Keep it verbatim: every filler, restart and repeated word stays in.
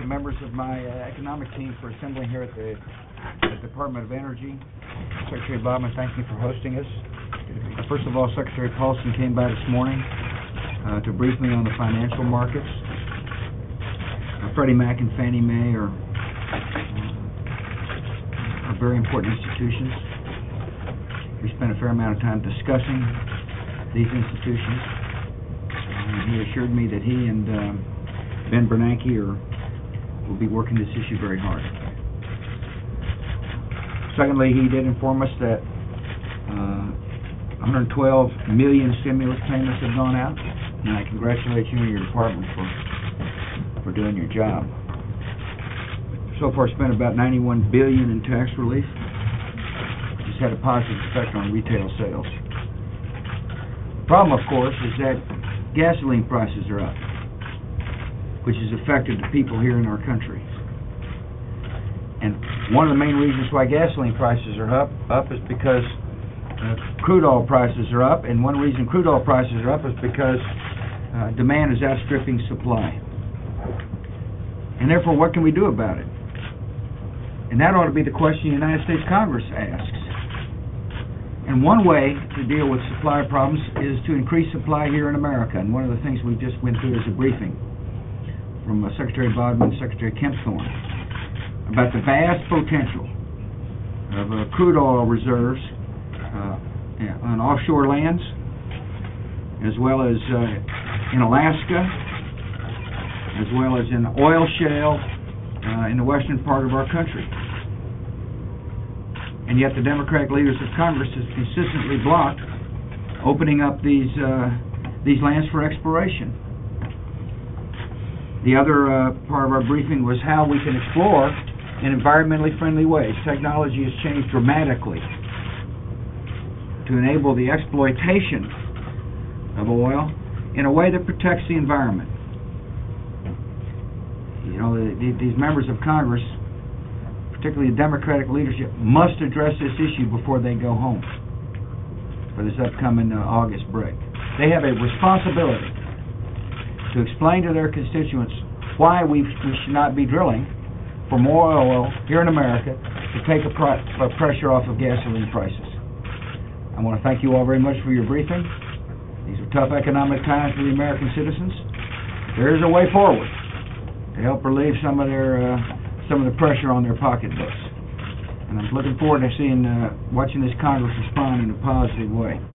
members of my uh, economic team for assembling here at the, at the Department of Energy. Secretary Bodman, thank you for hosting us. Uh, first of all, Secretary Paulson came by this morning uh, to brief me on the financial markets. Uh, Freddie Mac and Fannie Mae are, uh, are very important institutions. We spent a fair amount of time discussing these institutions. Uh, he assured me that he and uh, Ben Bernanke are, will be working this issue very hard. Secondly, he did inform us that uh, one hundred twelve million stimulus payments have gone out, and I congratulate you and your department for for doing your job. So far, spent about ninety-one billion dollars in tax relief, which has had a positive effect on retail sales. The problem, of course, is that gasoline prices are up, which has affected the people here in our country. And one of the main reasons why gasoline prices are up, up is because uh, crude oil prices are up, and one reason crude oil prices are up is because uh, demand is outstripping supply. And therefore, what can we do about it? And that ought to be the question the United States Congress asks. And one way to deal with supply problems is to increase supply here in America. And one of the things we just went through is a briefing from uh, Secretary Bodman and Secretary Kempthorne about the vast potential of uh, crude oil reserves uh, on offshore lands, as well as uh, in Alaska, as well as in oil shale uh, in the western part of our country. And yet the Democratic leaders of Congress have consistently blocked opening up these uh, these lands for exploration. The other uh, part of our briefing was how we can explore in environmentally friendly ways. Technology has changed dramatically to enable the exploitation of oil in a way that protects the environment. You know, the, the, these members of Congress, particularly the Democratic leadership, must address this issue before they go home for this upcoming uh, August break. They have a responsibility to explain to their constituents why we, we should not be drilling for more oil here in America to take a, pr a pressure off of gasoline prices. I want to thank you all very much for your briefing. These are tough economic times for the American citizens. There is a way forward to help relieve some of their uh, some of the pressure on their pocketbooks. And I'm looking forward to seeing uh, watching this Congress respond in a positive way.